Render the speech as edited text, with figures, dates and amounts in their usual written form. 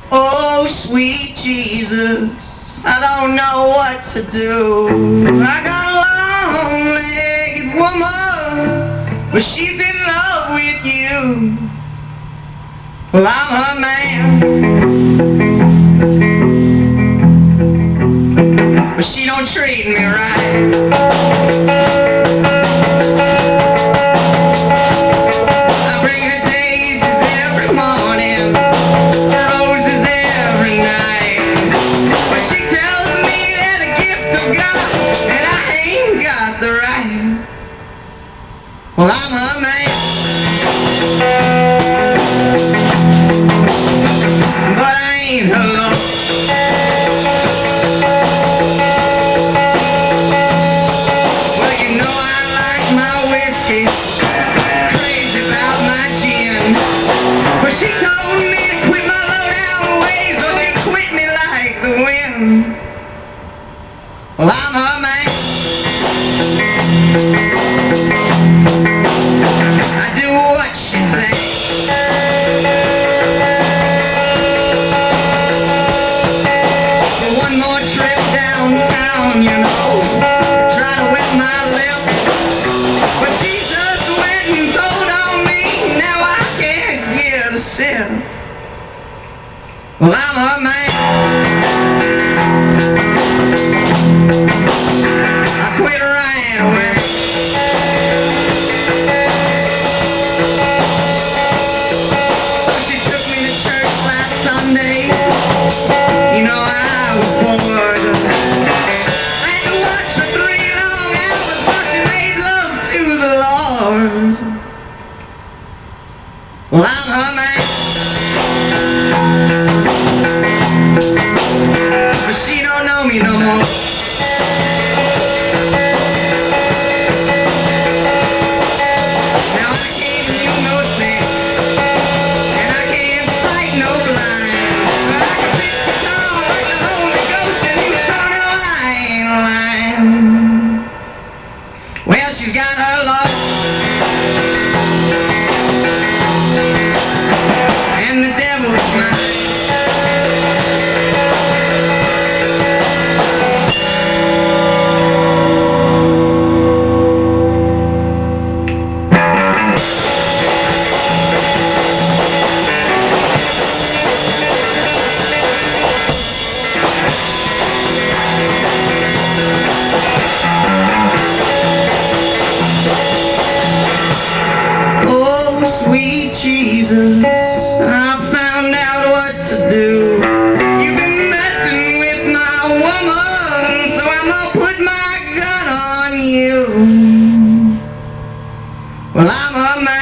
Oh, sweet Jesus, I don't know what to do. I got a long-legged woman, but she's in love with you. Well, I'm her man, but she don't treat me right. I bring her daisies every morning, roses every night, but she tells me they're the gift of God, and I ain't got the right. Well, I'm her man, but I ain't her love. Well, you know I like my whiskey, crazy about my gin, but she told me to quit my low-down ways or she'd quit me like the wind. Well, I'm her man, I do what she says. One more trip downtown, you know, try to wet my lip, but Jesus went and told on me, now I can't get a sip. Well, I'm her man, I quit right away. She took me to church last Sunday, you know I was bored. I had to watch for 3 long hours while she made love to the Lord. Well, I'm her man, but she don't know me no more. Now I can't do no thing, and I can't fight no blind, but I can fix the tongue like the Holy Ghost, and you turn a lying line. Well, she's got her love, and the devil's mine. Oh, sweet Jesus, I found out what to do. You've been messing with my woman, so I'm gonna put my gun on you. Well, I'm a man,